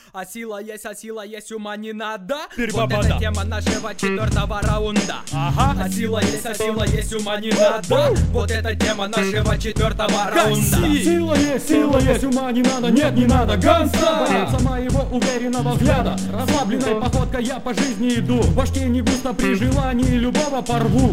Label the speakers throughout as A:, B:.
A: А сила есть, ума не надо.
B: Вот
A: это тема нашего 4-го раунда. А сила есть, ума не надо. Вот это тема нашего 4-го раунда.
B: Сила есть, ума не надо, нет, не надо. Ганса боятся моего уверенного взгляда. Расслабленной походкой я по жизни иду. В башке не густо, при желании любого порву.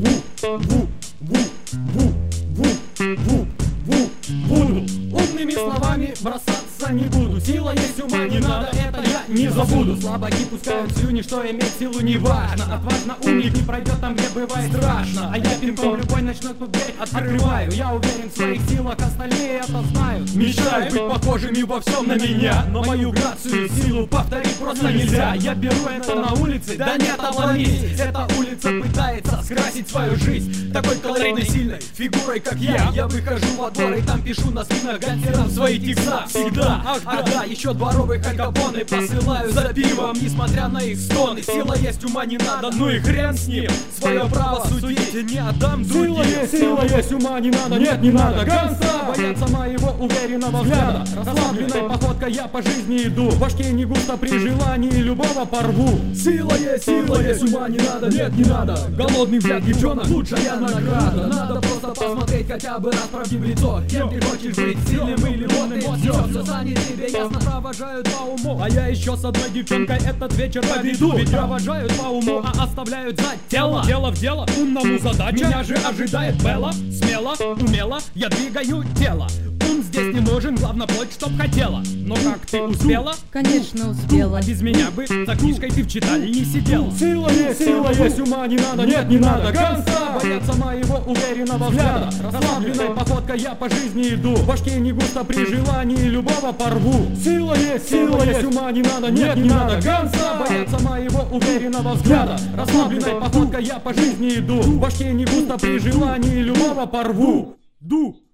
B: Буду умными словами бросаться не буду. Сила есть, ума не надо, это я не забуду. Слабаки пускают слюни, что иметь силу не важно. Отважно умник не пройдет там, где бывает страшно. А я пинком любой ночную дверь открываю. Я уверен в своих силах, остальные это знают. Мечтают быть похожими во всем на меня, но мою грацию и силу повторить просто нельзя. Я беру это на улице, да нет, обломись. Эта улица пытается скрасить свою жизнь такой колоритной, сильной фигурой, как я. Я выхожу во двор и там пишу на спинах гангстерам свои текста. Всегда, ага, еще дворовых алькапоны посылаю за пивом, несмотря на их стоны. Сила есть, ума не надо, ну и хрен с ним. Свое право судить не отдам другим. Сила есть, ума не надо, нет, не надо. Ганса боятся моего уверенного взгляда. Расслабленной походкой я по жизни иду. В башке не густо, при желании любого порву. Сила есть, ума не надо, нет, не надо. Голодный взгляд девчонок, лучшая награда. Надо просто посмотреть хотя бы раз правдив лицо. Кем ты хочешь быть, сильным или умным? Вот все станет тебе ясно. Провожают по уму, а я еще с одной девчонкой этот вечер поведу. Ведь провожают по уму, а оставляют за тело. Дело в дело, умному задача. Меня же ожидает Белла. Смело, умело, я двигаю тело. Ум здесь не нужен, главное плоть, чтоб хотела. Но как ты успела?
C: Конечно успела.
A: А без меня бы за книжкой ты в читальне не сидела. Сила есть, ума не надо, нет, не надо. Ганса боятся моего уверенного взгляда. Расслабленной походкой я по жизни иду. В башке не густо, при желании любого порву. Сила есть, ума не надо, нет, не надо. Ганса боятся моего уверенного взгляда. Расслабленной походкой я по жизни иду. В башке не густо, при желании любого порву.